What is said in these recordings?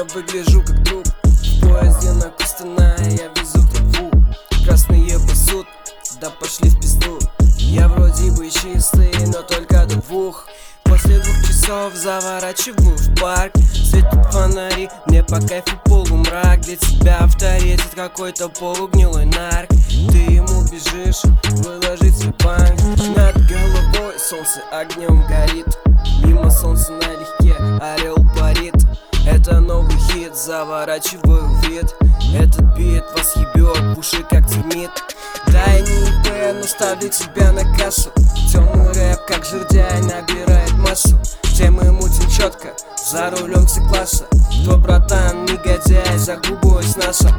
выгляжу как труп. В поезде на Кустаная я везу траву. Красные пасут, да пошли в пизду. Я вроде бы чистый, но только до 2. После 2 часов заворачиваю в парк. Светят фонари, мне по кайфу полумрак. Для тебя авторитет какой-то полугнилой нарк. Ты ему бежишь, выложить свой банк. Над головой солнце огнем горит. Мимо солнца налегке орел парит. Это новый хит, заворачиваю в вид. Этот бит вас ебет, уши как термит. Да я не ИП, но ставлю тебя на кассу. Темный рэп, как жердяй, набирает массу. Все мы мутим четко, за рулем C-класса. Твой братан негодяй, за губой с носа.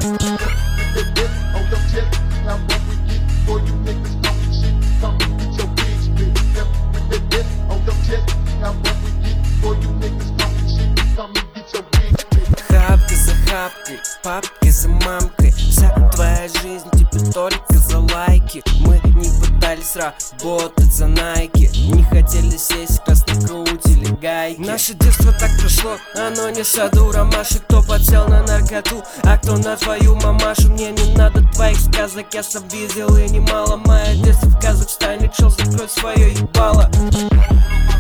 Хапка за хапкой, папкой за мамкой. Вся твоя жизнь теперь только за лайки. Мы не пытались работать за Найки. Не хотели сесть, просто крутили гайки. Наше детство так прошло, оно не саду ромаши. Кто подсел на наркоту, а кто на твою мамашу. Мне не надо твоих сказок, я сам видел и немало. Мое детство в Казахстане, чел, закрой свое ебало.